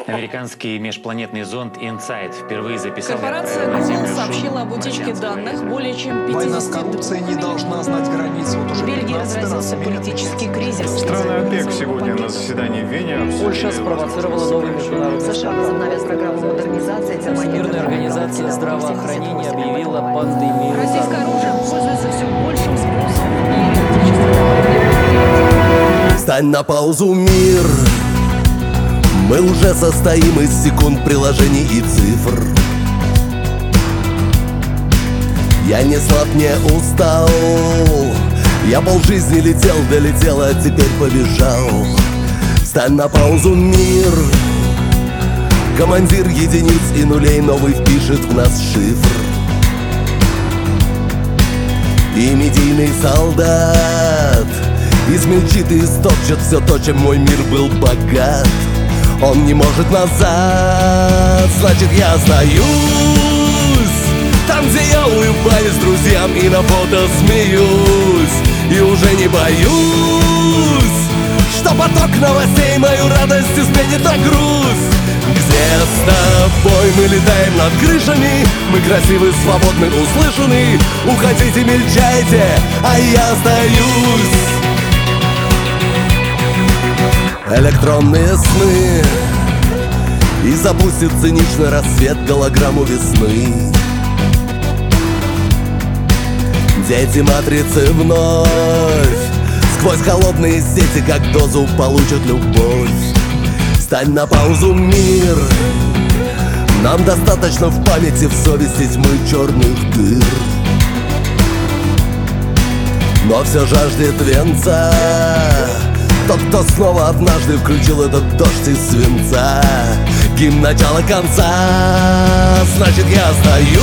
Американский межпланетный зонд InSight впервые записал... Корпорация Google сообщила об утечке данных более чем 50... Война с коррупцией не должна знать границ. Вот уже В Бельгии 15 раз разразился меняют политический кризис. Страны ОПЕК сегодня на заседании в Вене обсудили... Польша спровоцировала новый международный США возобновят программу модернизации. Всемирная организация здравоохранения объявила пандемию. Российское оружие пользуется все большим спросом. Стань на паузу, мир. Мы уже состоим из секунд, приложений и цифр. Я не слаб, не устал. Я полжизни летел, долетел, а теперь побежал. Стань на паузу, мир. Командир единиц и нулей новый впишет в нас шифр. И медийный солдат измельчит и истопчет все то, чем мой мир был богат. Он не может назад, значит я остаюсь там, где я улыбаюсь друзьям и на фото смеюсь. И уже не боюсь, что поток новостей мою радость изменит на грусть. Где с тобой мы летаем над крышами, мы красивы, свободны, услышаны. Уходите, мельчайте, а я остаюсь. Электронные сны, и запустит циничный рассвет голограмму весны. Дети матрицы вновь сквозь холодные сети как дозу получат любовь. Стань на паузу, мир. Нам достаточно в памяти, в совести тьмы черных дыр. Но все жаждет венца тот, кто снова однажды включил этот дождь из свинца. Гимн начала конца, значит я остаюсь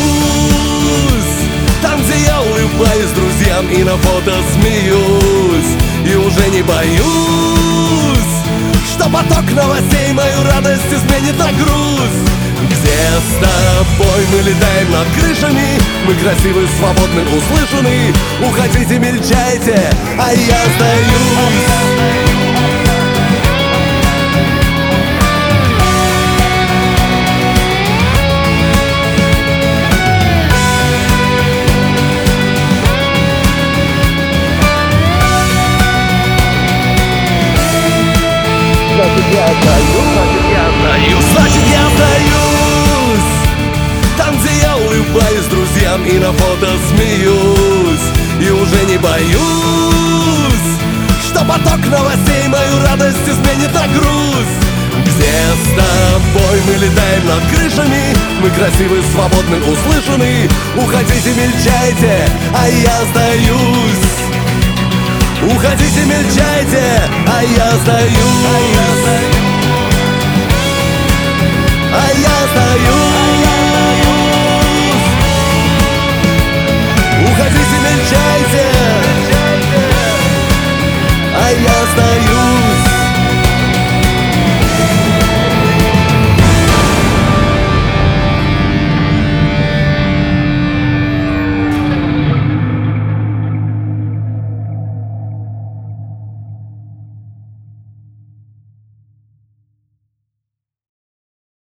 там, где я улыбаюсь друзьям и на фото смеюсь. И уже не боюсь, что поток новостей мою радость изменит на грусть. Где с тобой мы летаем над крышами, мы красивы, свободны, услышаны. Уходите, мельчайте, а я остаюсь. Значит я остаюсь там, где я улыбаюсь друзьям и на фото смеюсь. И уже не боюсь, что поток новостей мою радость изменит на грусть. Где с тобой мы летаем над крышами, мы красивы, свободны, услышаны. Уходите, мельчайте, а я остаюсь. Уходите, мельчайте, а я остаюсь. А я остаюсь. Уходите, мельчайте, а я остаюсь.